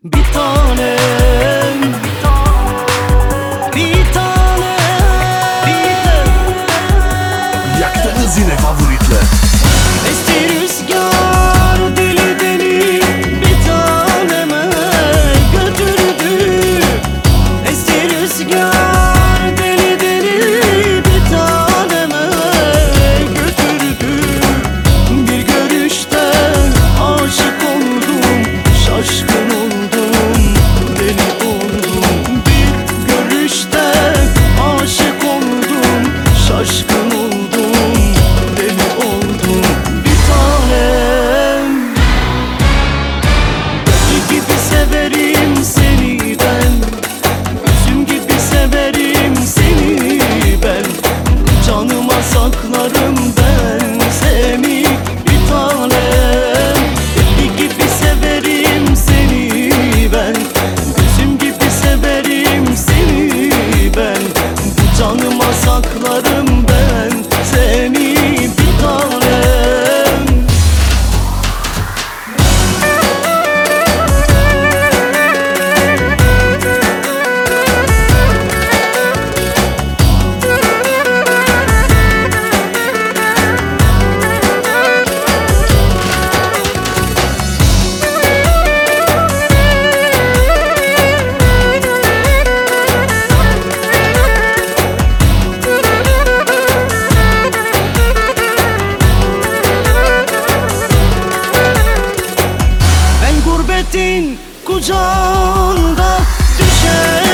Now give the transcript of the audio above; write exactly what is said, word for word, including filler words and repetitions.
Bir tanem, bir tanem, bir tanem. Yaktınız yine favoritler. Esti rüzgar deli deli bir taneme götürdü. Esti rüzgar deli deli bir taneme götürdü. Bir görüşte aşık oldum, şaşkın oldum, deli oldum. Bir görüşte aşık oldum, şaşkın oldum, deli oldum. Bir tanem, deli gibi severim seni ben, üzüm gibi severim seni ben. Canıma saklarım ben seni bir tanem. Deli gibi severim seni ben, üzüm gibi severim seni ben. Bu canıma saklarım ben seni bir tanem. Ben gurbetin kucağında düşer